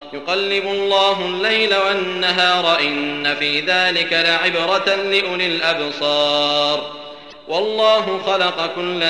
يقلب الله الليل والنهار إن في ذلك لعبرة لأولي الأبصار والله خلق كل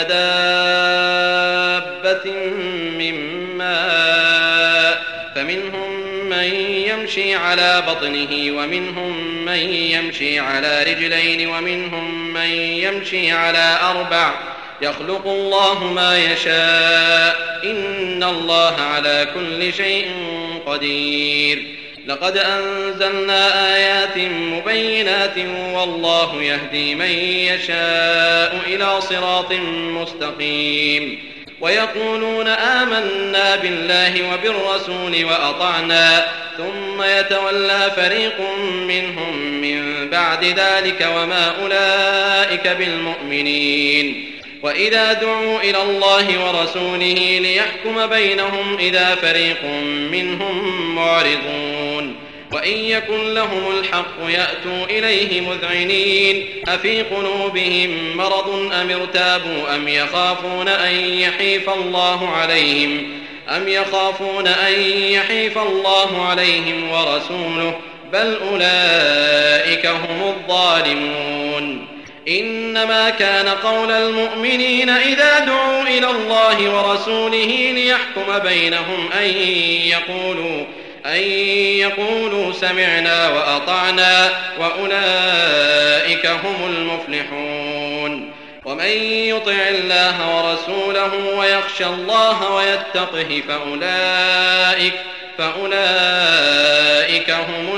دابة من ماء فمنهم من يمشي على بطنه ومنهم من يمشي على رجلين ومنهم من يمشي على أربع يخلق الله ما يشاء إن الله على كل شيء قدير لقد أنزلنا آيات مبينات والله يهدي من يشاء إلى صراط مستقيم ويقولون آمنا بالله وبالرسول وأطعنا ثم يتولى فريق منهم من بعد ذلك وما أولئك بالمؤمنين وإذا دعوا إلى الله ورسوله ليحكم بينهم إذا فريق منهم معرضون وإن يكن لهم الحق يأتوا إليه مذعنين أفي قلوبهم مرض أم ارتابوا أم يخافون أن يحيف الله عليهم ورسوله بل أولئك هم الظالمون إنما كان قول المؤمنين إذا دعوا إلى الله ورسوله ليحكم بينهم أن يقولوا سمعنا وأطعنا وأولئك هم المفلحون ومن يطع الله ورسوله ويخشى الله ويتقه فأولئك هم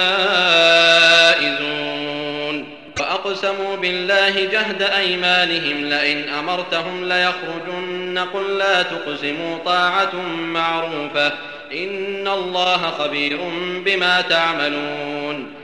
الفائزون وأقسموا بالله جهد أيمانهم لئن أمرتهم ليخرجن قل لا تقسموا طاعة معروفة إن الله خبير بما تعملون